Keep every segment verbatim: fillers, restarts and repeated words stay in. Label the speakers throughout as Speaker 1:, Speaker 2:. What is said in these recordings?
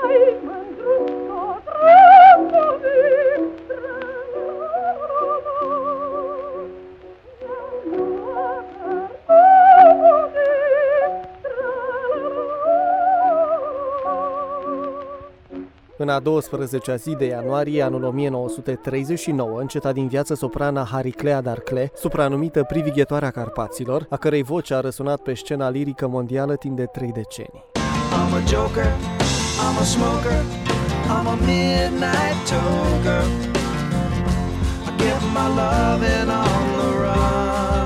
Speaker 1: În a douăsprezecea zi de ianuarie anul o mie nouă sute treizeci și nouă înceta din viață soprana Hariclea Darclé, supranumită Privighetoarea Carpaților, a cărei voce a răsunat pe scena lirică mondială timp de trei decenii.
Speaker 2: I'm a joker, I'm a smoker, I'm a midnight toker. I get my loving on the run.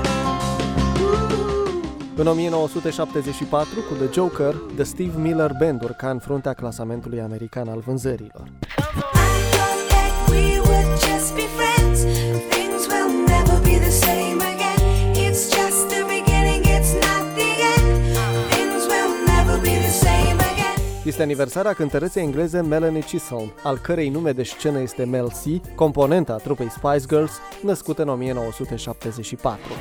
Speaker 1: În o mie nouă sute șaptezeci și patru, cu The Joker, The Steve Miller Band urca în fruntea clasamentului american al vânzărilor. Este aniversarea cântăreței engleze Melanie Chisholm, al cărei nume de scenă este Mel C, componenta trupei Spice Girls, născută în o mie nouă sute șaptezeci și patru.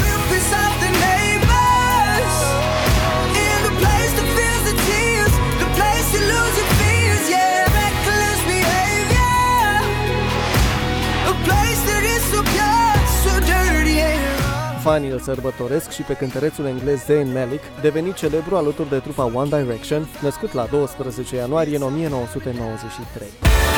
Speaker 1: Fanii îl sărbătoresc și pe cântărețul englez Zayn Malik, devenit celebru alături de trupa One Direction, născut la douăsprezece ianuarie în o mie nouă sute nouăzeci și trei.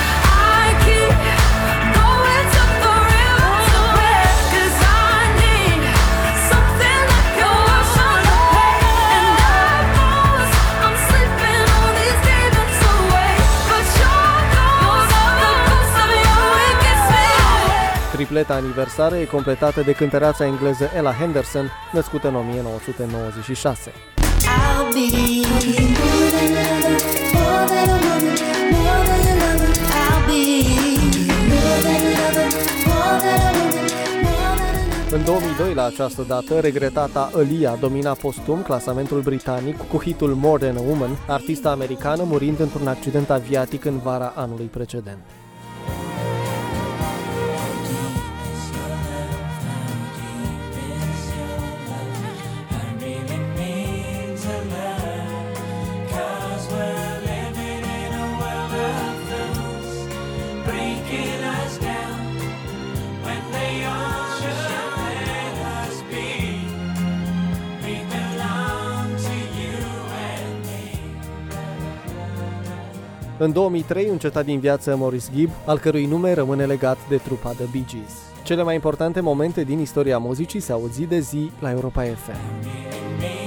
Speaker 1: Tripleta aniversară e completată de cântăreața engleză Ella Henderson, născută în o mie nouă sute nouăzeci și șase. În două mii doi, la această dată, regretata Aaliyah domina postum clasamentul britanic cu hitul More Than a Woman, artista americană murind într-un accident aviatic în vara anului precedent. În două mii trei înceta din viață Maurice Gibb, al cărui nume rămâne legat de trupa The Bee Gees. Cele mai importante momente din istoria muzicii se aud zi de zi la Europa F M.